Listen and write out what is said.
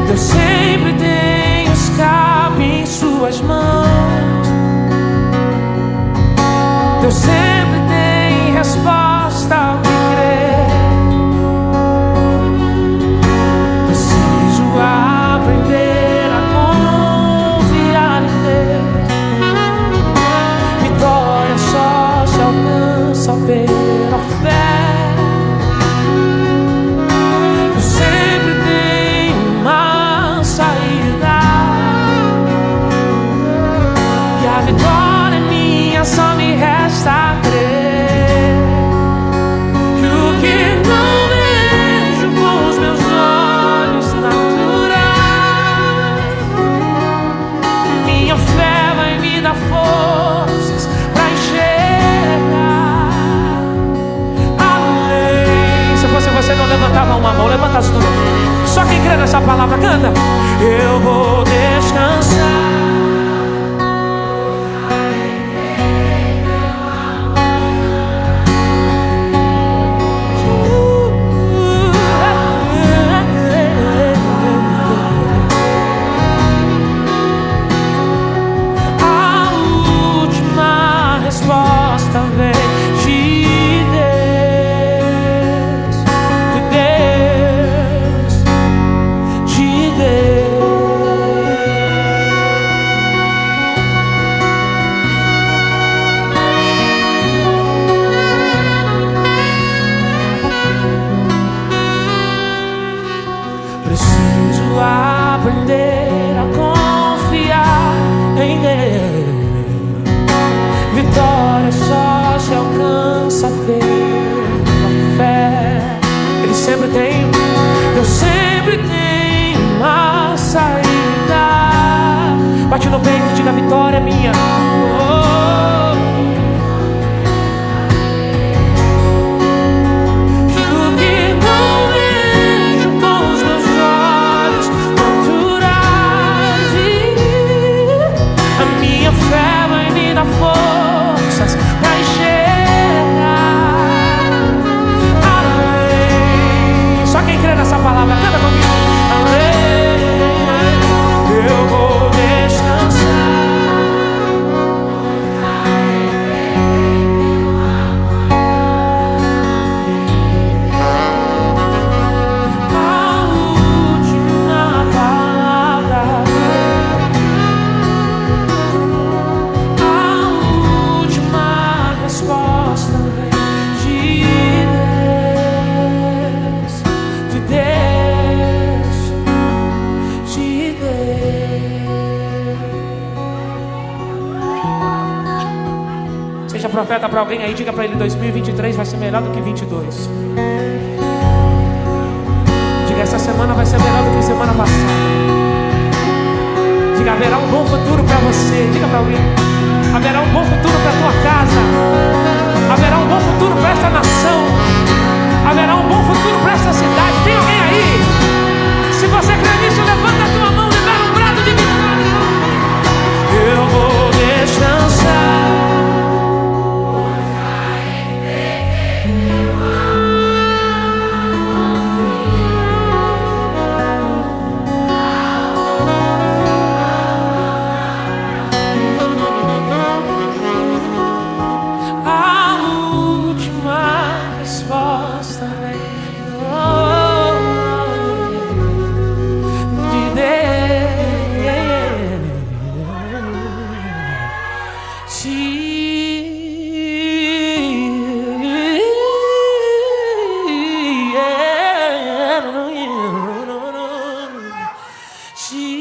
Deus sempre tem escape em suas mãos. Deus sempre tem resposta ao que crer. Preciso aprender a confiar em Deus. Vitória só se alcança pela fé. Deus sempre tem uma saída. E a vitória é minha, só me resta crer. E o que não vejo com os meus olhos naturais, minha fé vai me dar forças pra enxergar além. Se fosse você, não levantava uma mão, levanta as duas. Só quem crê nessa palavra canta: eu vou descansar. Resposta vem de Deus, de Deus. Preciso aprender a confiar em Deus. Vitória só se alcança pela fé. Ele sempre tem, Deus sempre tem uma saída. Bate no peito e diga: vitória é minha. E o que não vejo com os meus olhos naturais, a minha fé vai me dar forças pra enxergar além. Só quem crê nessa palavra, canta comigo: além, eu vou descansar. A última palavra, resposta vem de Deus, de Deus, de Deus. Seja profeta para alguém aí, diga para ele: 2023 vai ser melhor do que 22. Diga: essa semana vai ser melhor do que semana passada. Diga: haverá um bom futuro para você. Diga para alguém: haverá um bom futuro para a tua casa. Haverá um bom futuro para esta nação. Haverá um bom futuro para esta cidade. Tem alguém aí? Se você crê nisso, levanta a tua mão e dá um brado de vitória. Eu vou descansar. She